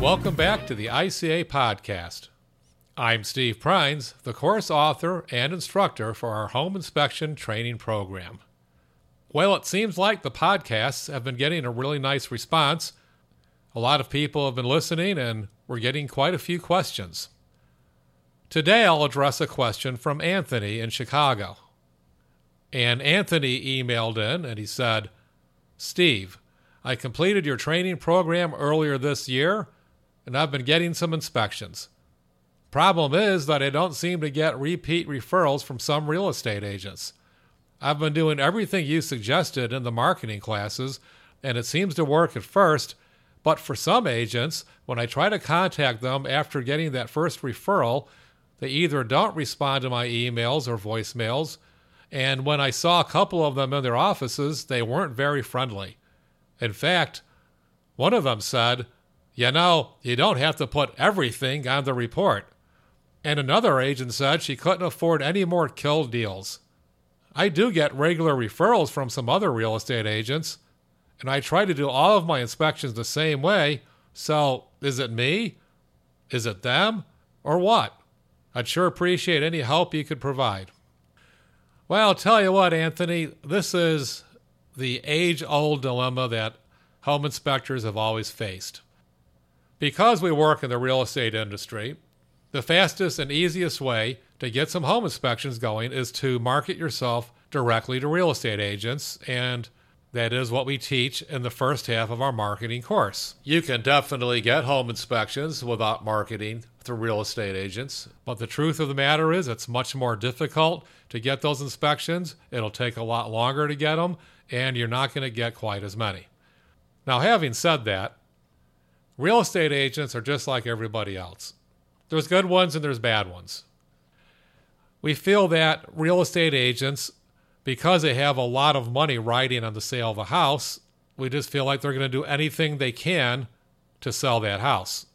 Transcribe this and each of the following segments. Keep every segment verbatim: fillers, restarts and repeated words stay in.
Welcome back to the I C A Podcast. I'm Steve Prines, the course author and instructor for our home inspection training program. Well, it seems like the podcasts have been getting a really nice response. A lot of people have been listening, and we're getting quite a few questions. Today, I'll address a question from Anthony in Chicago. And Anthony emailed in, and he said, Steve, I completed your training program earlier this year, and I've been getting some inspections. Problem is that I don't seem to get repeat referrals from some real estate agents. I've been doing everything you suggested in the marketing classes, and it seems to work at first, but for some agents, when I try to contact them after getting that first referral, they either don't respond to my emails or voicemails, and when I saw a couple of them in their offices, they weren't very friendly. In fact, one of them said, you know, you don't have to put everything on the report. And another agent said she couldn't afford any more kill deals. I do get regular referrals from some other real estate agents, and I try to do all of my inspections the same way, so is it me? Is it them? Or what? I'd sure appreciate any help you could provide. Well, I'll tell you what, Anthony, this is the age-old dilemma that home inspectors have always faced. Because we work in the real estate industry, the fastest and easiest way to get some home inspections going is to market yourself directly to real estate agents, and that is what we teach in the first half of our marketing course. You can definitely get home inspections without marketing through real estate agents, but the truth of the matter is it's much more difficult to get those inspections. It'll take a lot longer to get them, and you're not going to get quite as many. Now, having said that, real estate agents are just like everybody else. There's good ones and there's bad ones. We feel that real estate agents, because they have a lot of money riding on the sale of a house, we just feel like they're going to do anything they can to sell that house.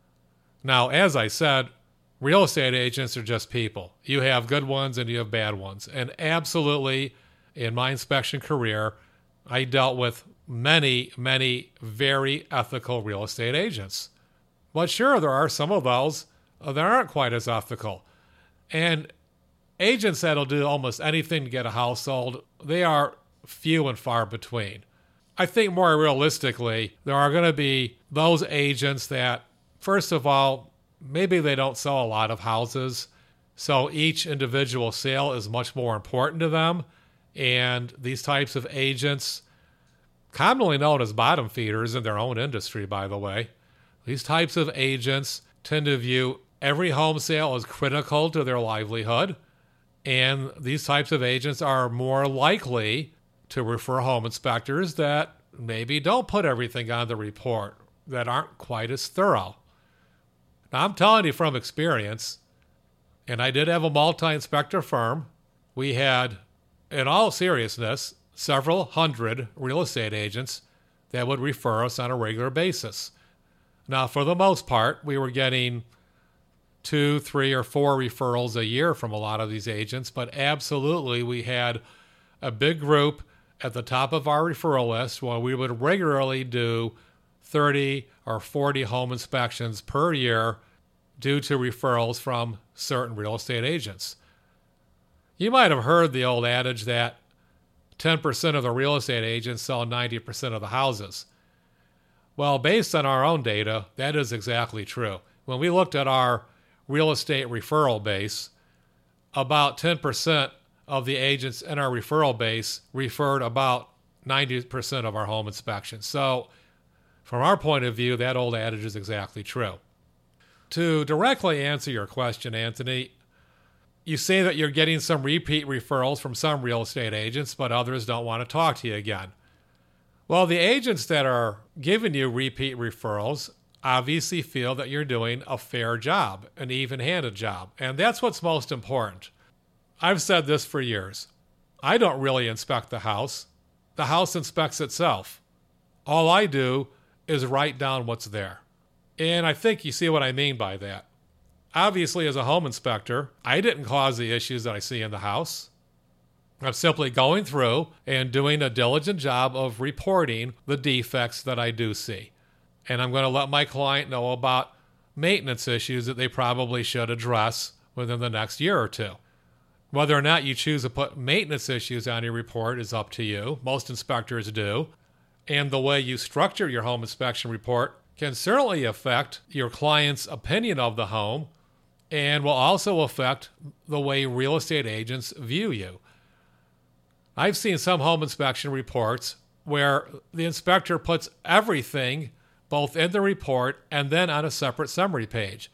Now, as I said, real estate agents are just people. You have good ones and you have bad ones. And absolutely, in my inspection career, I dealt with many, many very ethical real estate agents. But sure, there are some of those that aren't quite as ethical. And agents that'll do almost anything to get a house sold, they are few and far between. I think more realistically, there are going to be those agents that, first of all, maybe they don't sell a lot of houses, so each individual sale is much more important to them. And these types of agents, commonly known as bottom feeders in their own industry, by the way, these types of agents tend to view every home sale as critical to their livelihood, and these types of agents are more likely to refer home inspectors that maybe don't put everything on the report, that aren't quite as thorough. Now, I'm telling you from experience, and I did have a multi-inspector firm. We had, in all seriousness, several hundred real estate agents that would refer us on a regular basis. Now, for the most part, we were getting two, three, or four referrals a year from a lot of these agents, but absolutely we had a big group at the top of our referral list where we would regularly do thirty or forty home inspections per year due to referrals from certain real estate agents. You might have heard the old adage that ten percent of the real estate agents sell ninety percent of the houses. Well, based on our own data, that is exactly true. When we looked at our real estate referral base, about ten percent of the agents in our referral base referred about ninety percent of our home inspections. So from our point of view, that old adage is exactly true. To directly answer your question, Anthony, you say that you're getting some repeat referrals from some real estate agents, but others don't want to talk to you again. Well, the agents that are giving you repeat referrals obviously feel that you're doing a fair job, an even-handed job, and that's what's most important. I've said this for years. I don't really inspect the house. The house inspects itself. All I do is write down what's there. And I think you see what I mean by that. Obviously, as a home inspector, I didn't cause the issues that I see in the house. I'm simply going through and doing a diligent job of reporting the defects that I do see. And I'm going to let my client know about maintenance issues that they probably should address within the next year or two. Whether or not you choose to put maintenance issues on your report is up to you. Most inspectors do. And the way you structure your home inspection report can certainly affect your client's opinion of the home and will also affect the way real estate agents view you. I've seen some home inspection reports where the inspector puts everything both in the report and then on a separate summary page,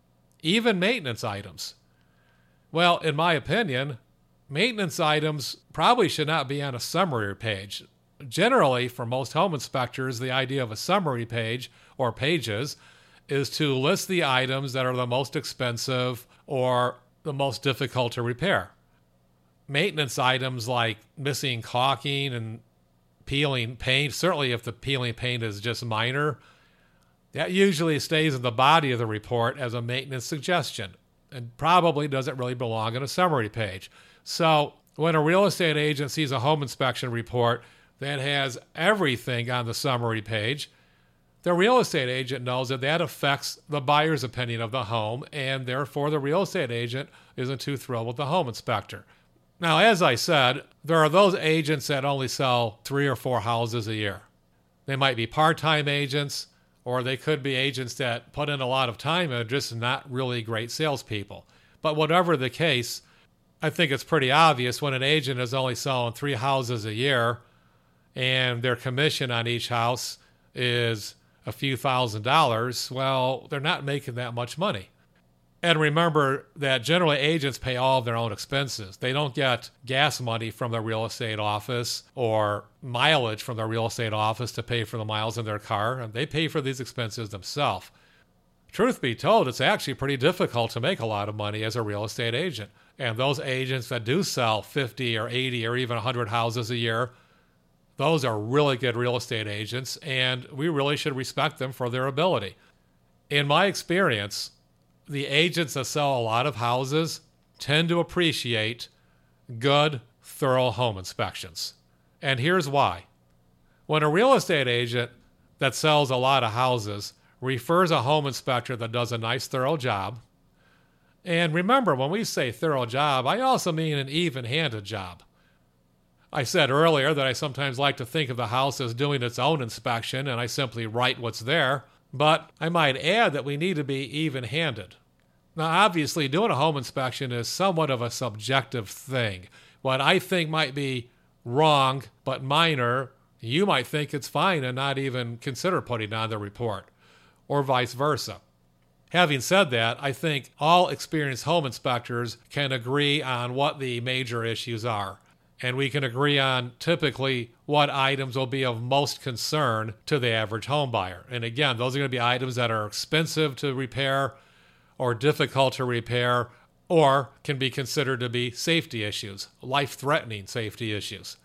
even maintenance items. Well, in my opinion, maintenance items probably should not be on a summary page. Generally, for most home inspectors, the idea of a summary page or pages is to list the items that are the most expensive or the most difficult to repair. Maintenance items like missing caulking and peeling paint, certainly if the peeling paint is just minor, that usually stays in the body of the report as a maintenance suggestion and probably doesn't really belong in a summary page. So when a real estate agent sees a home inspection report that has everything on the summary page, the real estate agent knows that that affects the buyer's opinion of the home, and therefore the real estate agent isn't too thrilled with the home inspector. Now, as I said, there are those agents that only sell three or four houses a year. They might be part-time agents, or they could be agents that put in a lot of time and are just not really great salespeople. But whatever the case, I think it's pretty obvious when an agent is only selling three houses a year and their commission on each house is a few thousand dollars, well, they're not making that much money. And remember that generally agents pay all of their own expenses. They don't get gas money from the real estate office or mileage from the real estate office to pay for the miles in their car, and they pay for these expenses themselves. Truth be told, it's actually pretty difficult to make a lot of money as a real estate agent. And those agents that do sell fifty or eighty or even one hundred houses a year, those are really good real estate agents, and we really should respect them for their ability. In my experience, the agents that sell a lot of houses tend to appreciate good, thorough home inspections. And here's why. When a real estate agent that sells a lot of houses refers a home inspector that does a nice, thorough job, and remember, when we say thorough job, I also mean an even-handed job. I said earlier that I sometimes like to think of the house as doing its own inspection and I simply write what's there, but I might add that we need to be even-handed. Now, obviously, doing a home inspection is somewhat of a subjective thing. What I think might be wrong but minor, you might think it's fine and not even consider putting on the report, or vice versa. Having said that, I think all experienced home inspectors can agree on what the major issues are. And we can agree on typically what items will be of most concern to the average home buyer. And again, those are going to be items that are expensive to repair or difficult to repair or can be considered to be safety issues, life-threatening safety issues.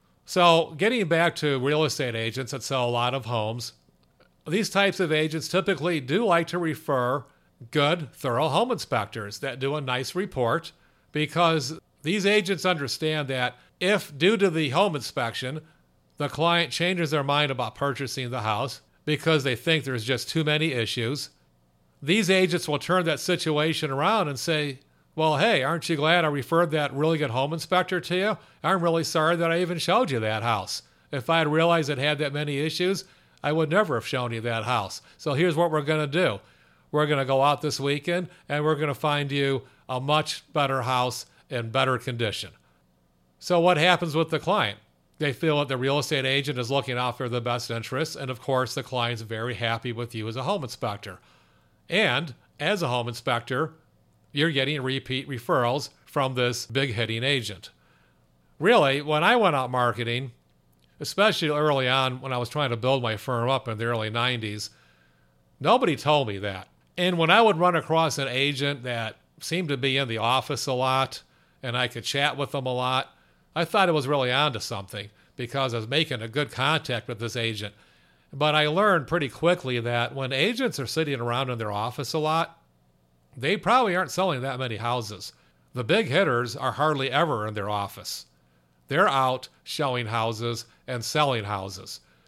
So getting back to real estate agents that sell a lot of homes, these types of agents typically do like to refer good, thorough home inspectors that do a nice report because these agents understand that if, due to the home inspection, the client changes their mind about purchasing the house because they think there's just too many issues, these agents will turn that situation around and say, well, hey, aren't you glad I referred that really good home inspector to you? I'm really sorry that I even showed you that house. If I had realized it had that many issues, I would never have shown you that house. So here's what we're going to do. We're going to go out this weekend and we're going to find you a much better house in better condition. So what happens with the client? They feel that the real estate agent is looking out for the best interests, and of course the client's very happy with you as a home inspector. And as a home inspector, you're getting repeat referrals from this big-hitting agent. Really, when I went out marketing, especially early on when I was trying to build my firm up in the early nineties, nobody told me that. And when I would run across an agent that seemed to be in the office a lot and I could chat with them a lot, I thought it was really onto something because I was making a good contact with this agent. But I learned pretty quickly that when agents are sitting around in their office a lot, they probably aren't selling that many houses. The big hitters are hardly ever in their office. They're out showing houses and selling houses.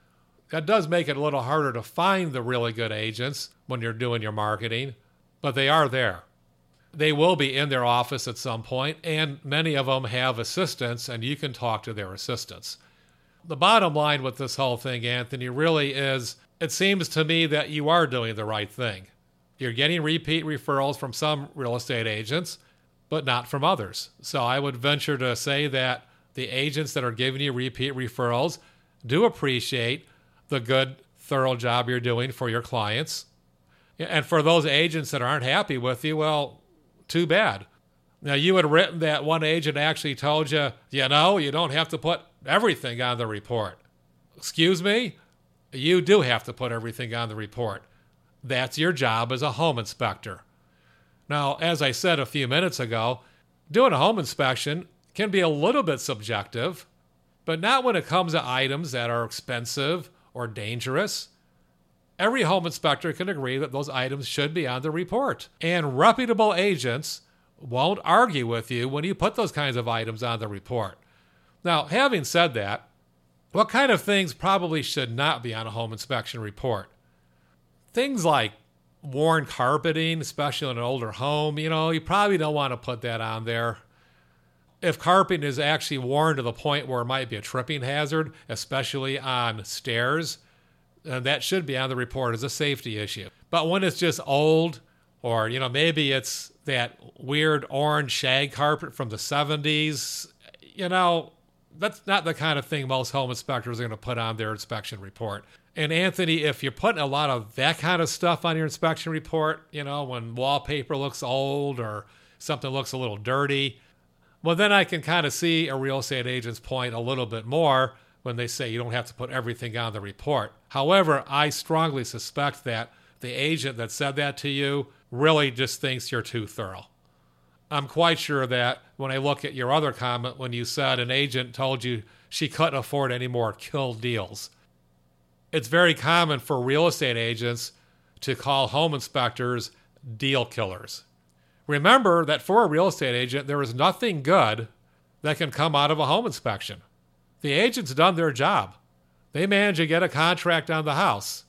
That does make it a little harder to find the really good agents when you're doing your marketing, but they are there. They will be in their office at some point, and many of them have assistants, and you can talk to their assistants. The bottom line with this whole thing, Anthony, really is it seems to me that you are doing the right thing. You're getting repeat referrals from some real estate agents, but not from others. So I would venture to say that the agents that are giving you repeat referrals do appreciate the good, thorough job you're doing for your clients. And for those agents that aren't happy with you, well, too bad. Now, you had written that one agent actually told you, you know, you don't have to put everything on the report. Excuse me? You do have to put everything on the report. That's your job as a home inspector. Now, as I said a few minutes ago, doing a home inspection can be a little bit subjective, but not when it comes to items that are expensive or dangerous. Every home inspector can agree that those items should be on the report. And reputable agents won't argue with you when you put those kinds of items on the report. Now, having said that, what kind of things probably should not be on a home inspection report? Things like worn carpeting, especially in an older home, you know, you probably don't want to put that on there. If carpeting is actually worn to the point where it might be a tripping hazard, especially on stairs, then that should be on the report as a safety issue. But when it's just old, or, you know, maybe it's that weird orange shag carpet from the seventies, you know, that's not the kind of thing most home inspectors are going to put on their inspection report. And Anthony, if you're putting a lot of that kind of stuff on your inspection report, you know, when wallpaper looks old or something looks a little dirty, well, then I can kind of see a real estate agent's point a little bit more when they say you don't have to put everything on the report. However, I strongly suspect that the agent that said that to you really just thinks you're too thorough. I'm quite sure that when I look at your other comment when you said an agent told you she couldn't afford any more kill deals, it's very common for real estate agents to call home inspectors deal killers. Remember that for a real estate agent, there is nothing good that can come out of a home inspection. The agent's done their job. They managed to get a contract on the house.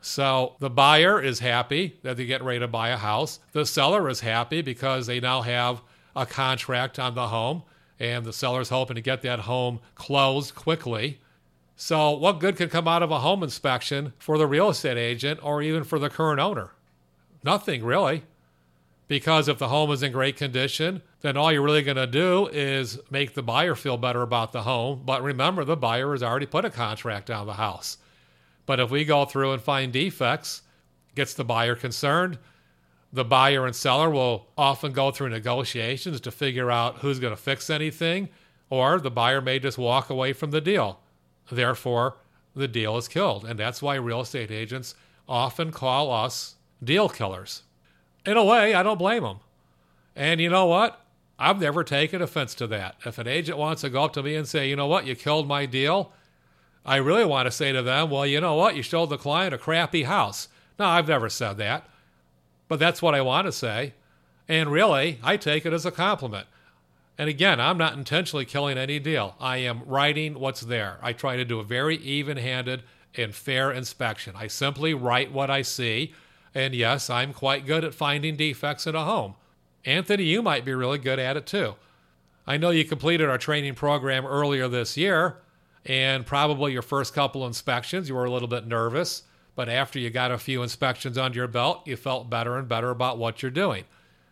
So the buyer is happy that they get ready to buy a house. The seller is happy because they now have a contract on the home, and the seller's hoping to get that home closed quickly. So what good can come out of a home inspection for the real estate agent or even for the current owner? Nothing, really. Because if the home is in great condition, then all you're really going to do is make the buyer feel better about the home. But remember, the buyer has already put a contract on the house. But if we go through and find defects, gets the buyer concerned, the buyer and seller will often go through negotiations to figure out who's going to fix anything, or the buyer may just walk away from the deal. Therefore, the deal is killed. And that's why real estate agents often call us deal killers. In a way, I don't blame them. And you know what? I've never taken offense to that. If an agent wants to go up to me and say, you know what, you killed my deal, I really want to say to them, well, you know what, you showed the client a crappy house. No, I've never said that. But that's what I want to say. And really, I take it as a compliment. And again, I'm not intentionally killing any deal. I am writing what's there. I try to do a very even-handed and fair inspection. I simply write what I see. And yes, I'm quite good at finding defects in a home. Anthony, you might be really good at it too. I know you completed our training program earlier this year, and probably your first couple inspections, you were a little bit nervous, but after you got a few inspections under your belt, you felt better and better about what you're doing.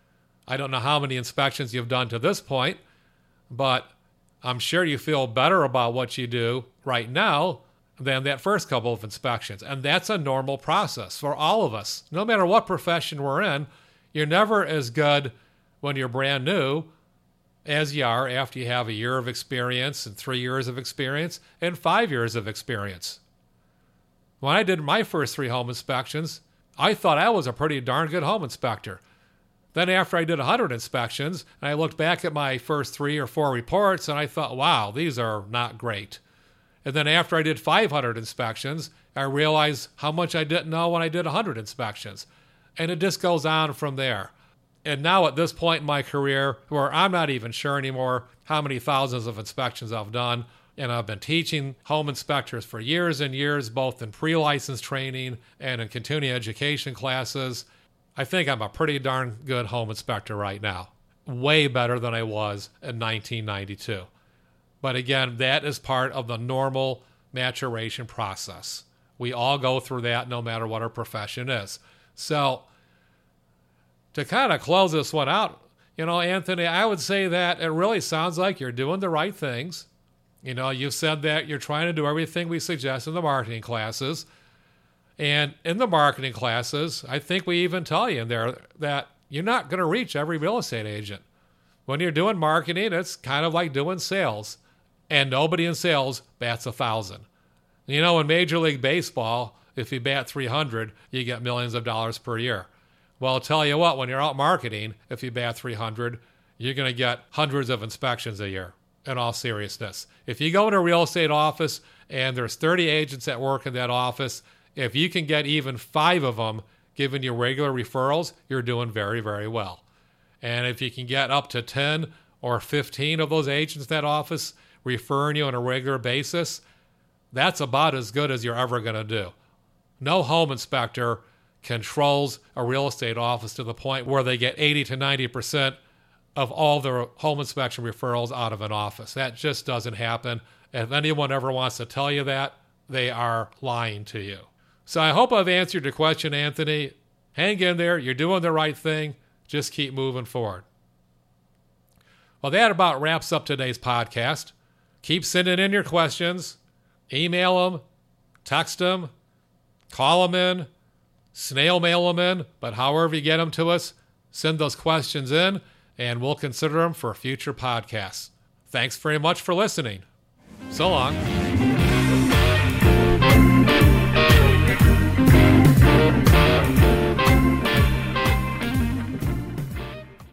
I don't know how many inspections you've done to this point, but I'm sure you feel better about what you do right now than that first couple of inspections. And that's a normal process for all of us. No matter what profession we're in, you're never as good when you're brand new as you are after you have a year of experience and three years of experience and five years of experience. When I did my first three home inspections, I thought I was a pretty darn good home inspector. Then after I did one hundred inspections, I looked back at my first three or four reports and I thought, wow, these are not great. And then after I did five hundred inspections, I realized how much I didn't know when I did one hundred inspections. And it just goes on from there. And now at this point in my career, where I'm not even sure anymore how many thousands of inspections I've done, and I've been teaching home inspectors for years and years, both in pre-license training and in continuing education classes. I think I'm a pretty darn good home inspector right now. Way better than I was in nineteen ninety-two. But again, that is part of the normal maturation process. We all go through that no matter what our profession is. So to kind of close this one out, you know, Anthony, I would say that it really sounds like you're doing the right things. You know, you said that you're trying to do everything we suggest in the marketing classes. And in the marketing classes, I think we even tell you in there that you're not going to reach every real estate agent. When you're doing marketing, it's kind of like doing sales. And nobody in sales bats a thousand. You know, in Major League Baseball, if you bat three hundred, you get millions of dollars per year. Well, I'll tell you what, when you're out marketing, if you bat three hundred, you're going to get hundreds of inspections a year, in all seriousness. If you go to a real estate office and there's thirty agents that work in that office, if you can get even five of them giving you regular referrals, you're doing very, very well. And if you can get up to ten or fifteen of those agents in that office referring you on a regular basis, that's about as good as you're ever going to do. No home inspector controls a real estate office to the point where they get eighty to ninety percent of all their home inspection referrals out of an office. That just doesn't happen. If anyone ever wants to tell you that, they are lying to you. So I hope I've answered your question, Anthony. Hang in there. You're doing the right thing. Just keep moving forward. Well, that about wraps up today's podcast. Keep sending in your questions. Email them, text them, call them in, snail mail them in, but however you get them to us, send those questions in, and we'll consider them for future podcasts. Thanks very much for listening. So long.